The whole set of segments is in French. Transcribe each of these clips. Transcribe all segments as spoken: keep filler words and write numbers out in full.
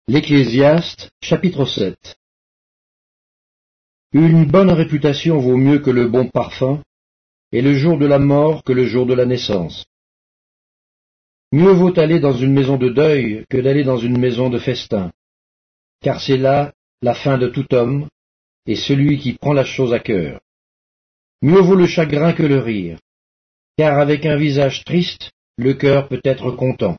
L'Ecclésiaste, chapitre sept. Une bonne réputation vaut mieux que le bon parfum, et le jour de la mort que le jour de la naissance. Mieux vaut aller dans une maison de deuil que d'aller dans une maison de festin, car c'est là la fin de tout homme, et celui qui prend la chose à cœur. Mieux vaut le chagrin que le rire, car avec un visage triste, le cœur peut être content.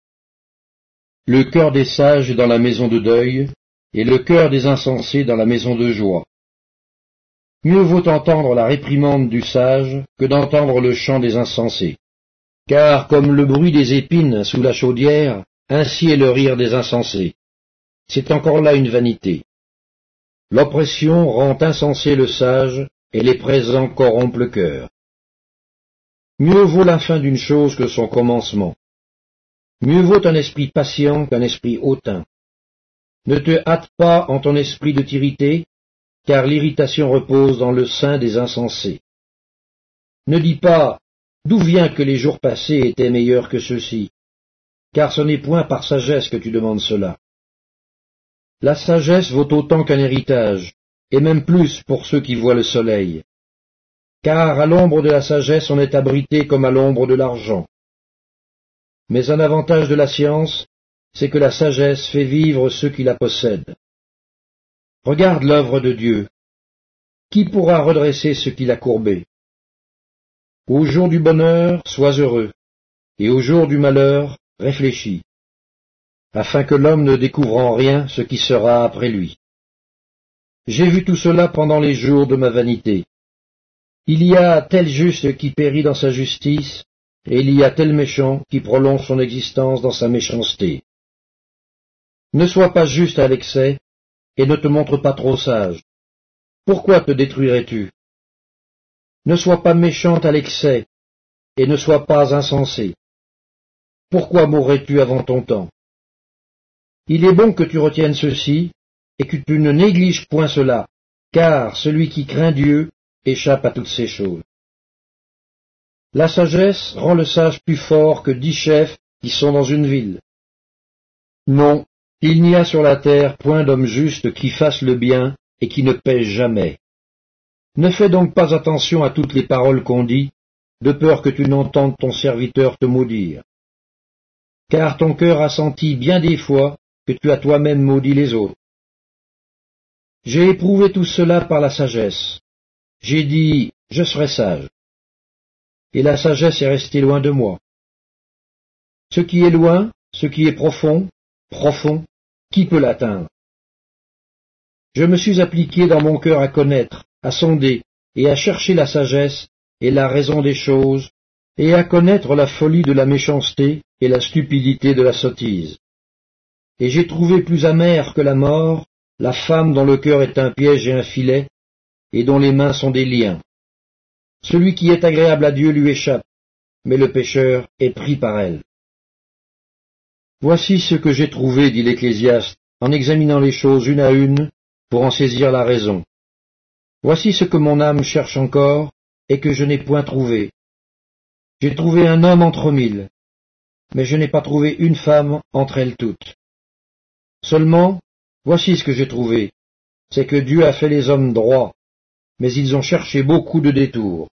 Le cœur des sages est dans la maison de deuil, et le cœur des insensés dans la maison de joie. Mieux vaut entendre la réprimande du sage que d'entendre le chant des insensés. Car comme le bruit des épines sous la chaudière, ainsi est le rire des insensés. C'est encore là une vanité. L'oppression rend insensé le sage, et les présents corrompent le cœur. Mieux vaut la fin d'une chose que son commencement. Mieux vaut un esprit patient qu'un esprit hautain. Ne te hâte pas en ton esprit de t'irriter, car l'irritation repose dans le sein des insensés. Ne dis pas, d'où vient que les jours passés étaient meilleurs que ceux-ci, car ce n'est point par sagesse que tu demandes cela. La sagesse vaut autant qu'un héritage, et même plus pour ceux qui voient le soleil. Car à l'ombre de la sagesse on est abrité comme à l'ombre de l'argent. Mais un avantage de la science, c'est que la sagesse fait vivre ceux qui la possèdent. Regarde l'œuvre de Dieu. Qui pourra redresser ce qu'il a courbé? Au jour du bonheur, sois heureux, et au jour du malheur, réfléchis, afin que l'homme ne découvre en rien ce qui sera après lui. J'ai vu tout cela pendant les jours de ma vanité. Il y a tel juste qui périt dans sa justice, et il y a tel méchant qui prolonge son existence dans sa méchanceté. Ne sois pas juste à l'excès, et ne te montre pas trop sage. Pourquoi te détruirais-tu? Ne sois pas méchante à l'excès, et ne sois pas insensé. Pourquoi mourrais-tu avant ton temps? Il est bon que tu retiennes ceci, et que tu ne négliges point cela, car celui qui craint Dieu échappe à toutes ces choses. La sagesse rend le sage plus fort que dix chefs qui sont dans une ville. Non, il n'y a sur la terre point d'homme juste qui fasse le bien et qui ne pêche jamais. Ne fais donc pas attention à toutes les paroles qu'on dit, de peur que tu n'entendes ton serviteur te maudire. Car ton cœur a senti bien des fois que tu as toi-même maudit les autres. J'ai éprouvé tout cela par la sagesse. J'ai dit, je serai sage. Et la sagesse est restée loin de moi. Ce qui est loin, ce qui est profond, profond, qui peut l'atteindre? Je me suis appliqué dans mon cœur à connaître, à sonder, et à chercher la sagesse et la raison des choses, et à connaître la folie de la méchanceté et la stupidité de la sottise. Et j'ai trouvé plus amère que la mort la femme dont le cœur est un piège et un filet, et dont les mains sont des liens. Celui qui est agréable à Dieu lui échappe, mais le pécheur est pris par elle. Voici ce que j'ai trouvé, dit l'Ecclésiaste, en examinant les choses une à une, pour en saisir la raison. Voici ce que mon âme cherche encore, et que je n'ai point trouvé. J'ai trouvé un homme entre mille, mais je n'ai pas trouvé une femme entre elles toutes. Seulement, voici ce que j'ai trouvé, c'est que Dieu a fait les hommes droits, mais ils ont cherché beaucoup de détours.